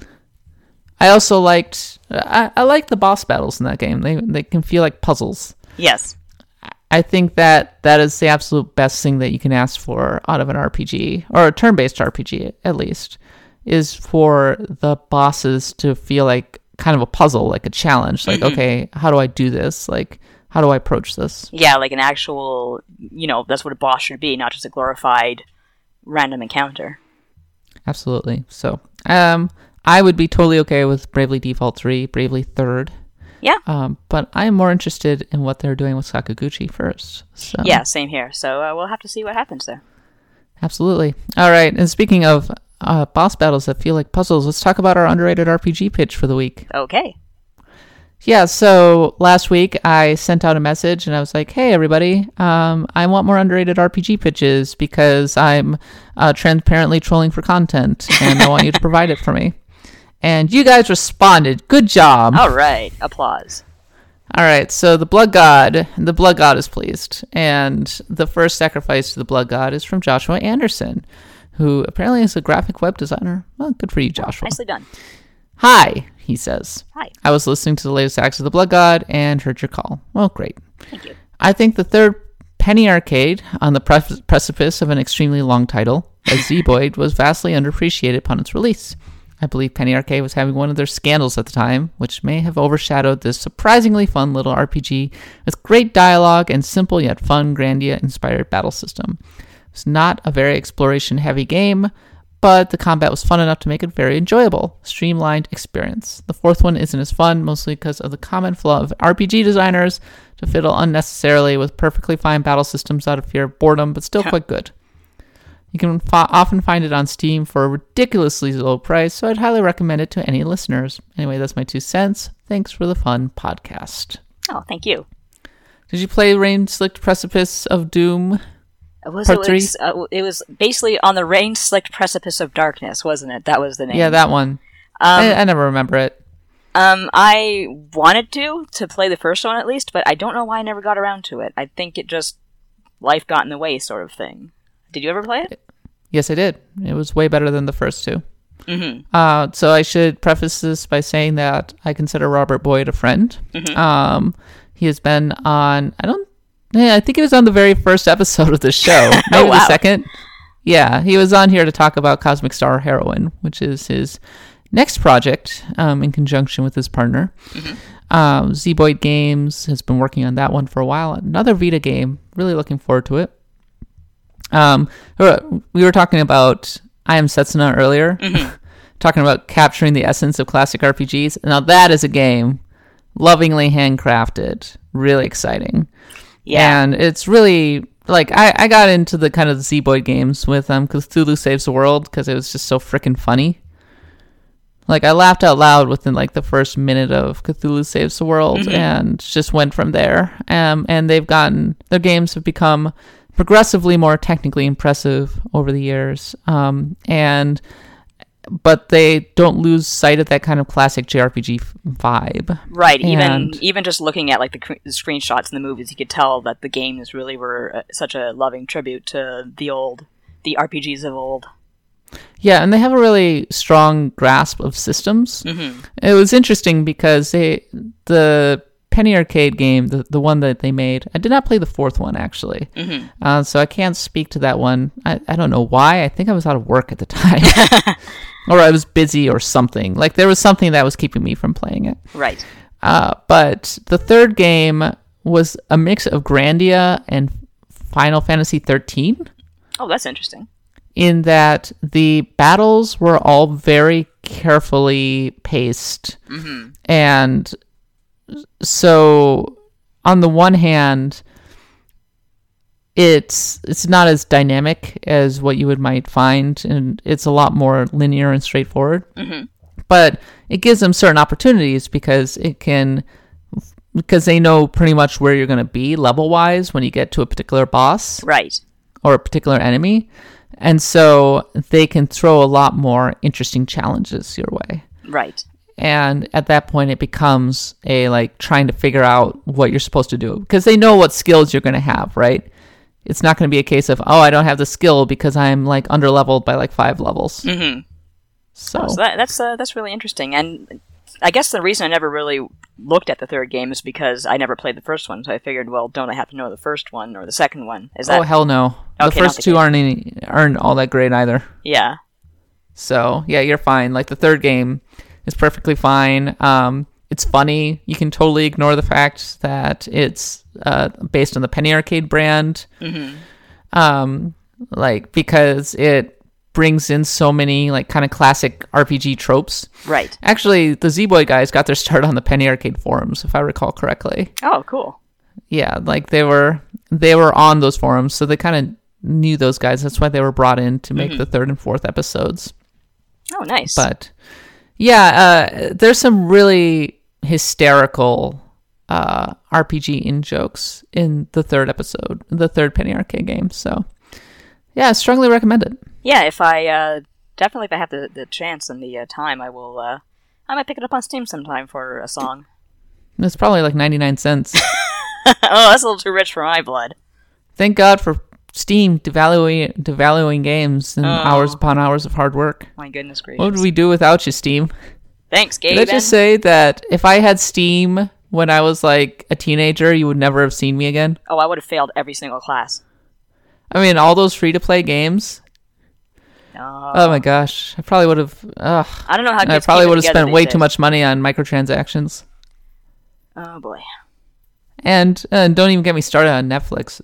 I also liked I liked the boss battles in that game. They can feel like puzzles. Yes. I think that is the absolute best thing that you can ask for out of an RPG, or a turn-based RPG at least, is for the bosses to feel like kind of a puzzle, like a challenge. Like, okay, how do I do this? Like, how do I approach this? Yeah, like an actual, that's what a boss should be, not just a glorified random encounter. Absolutely. So, I would be totally okay with Bravely Default 3, Bravely 3rd. Yeah. But I'm more interested in what they're doing with Sakaguchi first. So. Yeah, same here. So we'll have to see what happens there. Absolutely. All right. And speaking of boss battles that feel like puzzles, let's talk about our underrated RPG pitch for the week. Okay. Yeah, so last week I sent out a message and I was like, hey, everybody, I want more underrated RPG pitches because I'm transparently trolling for content and I want you to provide it for me. And you guys responded. Good job. All right. Applause. All right, so the Blood God is pleased. And the first sacrifice to the Blood God is from Joshua Anderson, who apparently is a graphic web designer. Well, good for you, Joshua. Nicely done. Hi, he says. Hi. I was listening to the latest acts of the Blood God and heard your call. Well, great. Thank you. I think the third Penny Arcade, on the precipice of an extremely long title, as Zeboyd, was vastly underappreciated upon its release. I believe Penny Arcade was having one of their scandals at the time, which may have overshadowed this surprisingly fun little RPG with great dialogue and simple yet fun Grandia-inspired battle system. It's not a very exploration-heavy game, but the combat was fun enough to make it very enjoyable, streamlined experience. The fourth one isn't as fun, mostly because of the common flaw of RPG designers to fiddle unnecessarily with perfectly fine battle systems out of fear of boredom, but still quite good. You can often find it on Steam for a ridiculously low price, so I'd highly recommend it to any listeners. Anyway, that's my 2 cents. Thanks for the fun podcast. Oh, thank you. Did you play Rain-Slicked Precipice of Doom? Part 3? It was basically on the rain-slicked precipice of darkness, wasn't it? That was the name. Yeah, that one. I never remember it. I wanted to play the first one at least, but I don't know why I never got around to it. I think it just, life got in the way sort of thing. Did you ever play it? Yes, I did. It was way better than the first 2. Mm-hmm. So I should preface this by saying that I consider Robert Boyd a friend. Mm-hmm. He has been on, I think he was on the very first episode of the show. Maybe the second. Yeah, he was on here to talk about Cosmic Star Heroine, which is his next project in conjunction with his partner. Mm-hmm. Zeboyd Games has been working on that one for a while. Another Vita game. Really looking forward to it. We were talking about I Am Setsuna earlier, talking about capturing the essence of classic RPGs. Now that is a game lovingly handcrafted, really exciting. Yeah. And it's really, like, I got into the kind of Zeboyd games with Cthulhu Saves the World because it was just so freaking funny. Like, I laughed out loud within, like, the first minute of Cthulhu Saves the World and just went from there. And their games have become progressively more technically impressive over the years. But they don't lose sight of that kind of classic JRPG vibe. Right. Even just looking at like the screenshots in the movies, you could tell that the games really were such a loving tribute to the RPGs of old. Yeah, and they have a really strong grasp of systems. Mm-hmm. It was interesting because the Penny Arcade game, the one that they made, I did not play the fourth one, actually. So I can't speak to that one. I don't know why. I think I was out of work at the time. Or I was busy or something. Like, there was something that was keeping me from playing it. Right. But the third game was a mix of Grandia and Final Fantasy 13. Oh, that's interesting. In that the battles were all very carefully paced. And so on the one hand, it's not as dynamic as what you might find, and it's a lot more linear and straightforward. But it gives them certain opportunities because they know pretty much where you're going to be level-wise when you get to a particular boss. Right. Or a particular enemy. And so they can throw a lot more interesting challenges your way. Right. And at that point, it becomes trying to figure out what you're supposed to do. Because they know what skills you're going to have, right? It's not going to be a case of, I don't have the skill because I'm underleveled by 5 levels. So that's really interesting. And I guess the reason I never really looked at the third game is because I never played the first one. So I figured, well, don't I have to know the first one or the second one? Is that? Oh, hell no. The first two aren't all that great either. Yeah. So, yeah, you're fine. The third game is perfectly fine. It's funny. You can totally ignore the fact that it's based on the Penny Arcade brand. Because it brings in so many kind of classic RPG tropes. Right. Actually, the Z-Boy guys got their start on the Penny Arcade forums, if I recall correctly. Oh, cool. Yeah, they were on those forums, so they kind of knew those guys. That's why they were brought in to make the third and fourth episodes. Oh, nice. But yeah, there's some really hysterical RPG in-jokes in the third episode, the third Penny Arcade game. So yeah, I strongly recommend it. Yeah, if I have the chance and the time, I will. I might pick it up on Steam sometime for a song. It's probably 99 cents. Oh, that's a little too rich for my blood. Thank God for Steam devaluing games and hours upon hours of hard work. My goodness gracious. What would we do without you, Steam? Thanks, Gabe. Did I just say that if I had Steam when I was a teenager, you would never have seen me again? Oh, I would have failed every single class. I mean, all those free-to-play games. Oh my gosh, I probably would have. I don't know how. I probably would have spent way too much money on microtransactions. Oh boy. And don't even get me started on Netflix.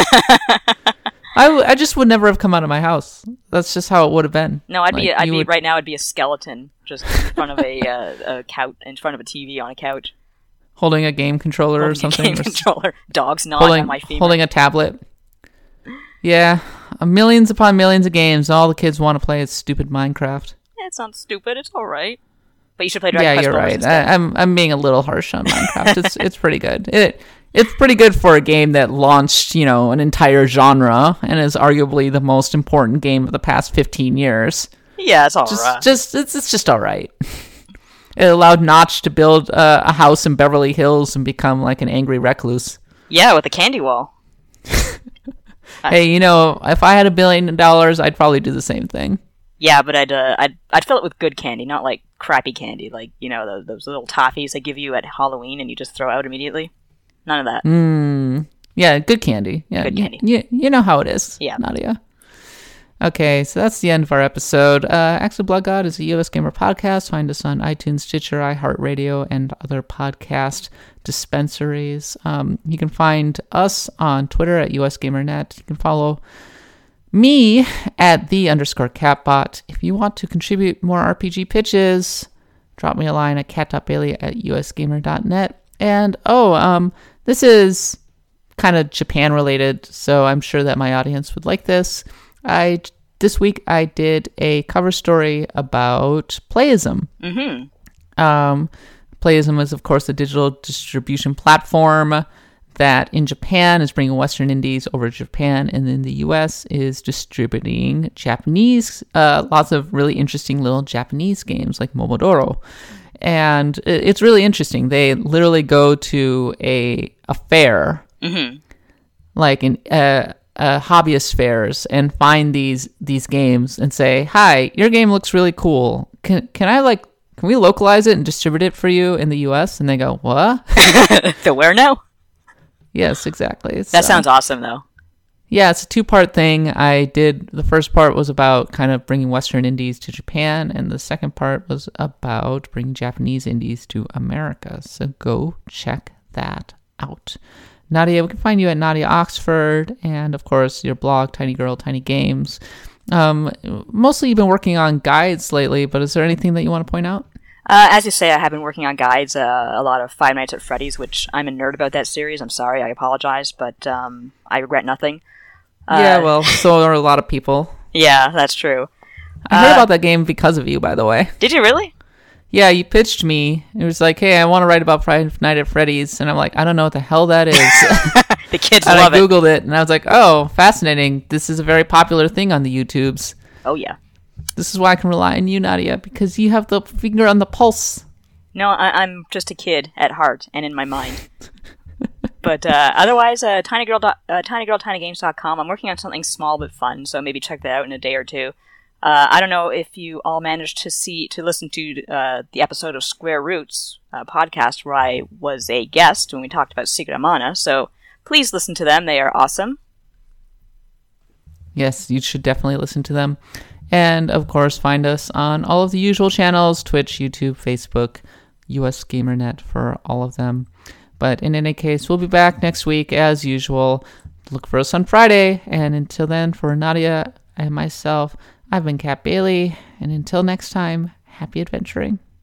I just would never have come out of my house. That's just how it would have been. No, right now I'd be a skeleton just in front of a couch, in front of a TV on a couch, holding a game controller or something. Game controller, dogs gnawing on my femur. Holding a tablet. Yeah, millions upon millions of games. All the kids want to play is stupid Minecraft. It's not stupid. It's all right. But you should play Dragon Quest. Yeah, you're right. Instead. I'm being a little harsh on Minecraft. It's pretty good. It's pretty good for a game that launched an entire genre and is arguably the most important game of the past 15 years. Yeah, it's all right. It's just all right. It allowed Notch to build a house in Beverly Hills and become an angry recluse. Yeah, with a candy wall. Hey, if I had $1 billion, I'd probably do the same thing. Yeah, but I'd fill it with good candy, not crappy candy, those little toffees they give you at Halloween and you just throw out immediately. None of that. Yeah, good candy. Yeah, good candy. You know how it is. Yeah, Nadia. Okay, so that's the end of our episode. Axe of Blood God is a US Gamer podcast. Find us on iTunes, Stitcher, iHeartRadio, and other podcast dispensaries. You can find us on Twitter at USGamerNet. You can follow me at @the_catbot. If you want to contribute more RPG pitches, drop me a line at cat.bailey@usgamer.net. And this is kind of Japan related, so I'm sure that my audience would like this. This week I did a cover story about Playism. Playism is, of course, a digital distribution platform that in Japan is bringing Western indies over to Japan, and in the US is distributing Japanese, lots of really interesting little Japanese games like Momodoro. And it's really interesting. They literally go to a fair, like hobbyist fairs, and find these games and say, "Hi, your game looks really cool. Can can we localize it and distribute it for you in the US? And they go, what? The where now? Yes, exactly. That sounds awesome, though. Yeah, it's a 2-part thing. The first part was about kind of bringing Western indies to Japan, and the second part was about bringing Japanese indies to America. So go check that out. Nadia, we can find you at Nadia Oxford, and of course your blog, Tiny Girl, Tiny Games. Mostly you've been working on guides lately, but is there anything that you want to point out? As you say, I have been working on guides, a lot of Five Nights at Freddy's, which I'm a nerd about that series. I'm sorry, I apologize, but I regret nothing. Yeah, well, so are a lot of people. Yeah, that's true. I heard about that game because of you, by the way. Did you really? Yeah, you pitched me. It was like, hey, I want to write about Five Nights at Freddy's. And I'm like, I don't know what the hell that is. The kids and love I Googled it, and I was like, oh, fascinating. This is a very popular thing on the YouTubes. Oh, yeah. This is why I can rely on you, Nadia, because you have the finger on the pulse. No, I'm just a kid at heart and in my mind. But otherwise, tinygirl.tinygames.com. I'm working on something small but fun, so maybe check that out in a day or two. I don't know if you all managed to listen to the episode of Square Roots podcast where I was a guest when we talked about Secret of Mana, so please listen to them. They are awesome. Yes, you should definitely listen to them. And, of course, find us on all of the usual channels, Twitch, YouTube, Facebook, US GamerNet for all of them. But in any case, we'll be back next week as usual. Look for us on Friday. And until then, for Nadia and myself, I've been Kat Bailey. And until next time, happy adventuring.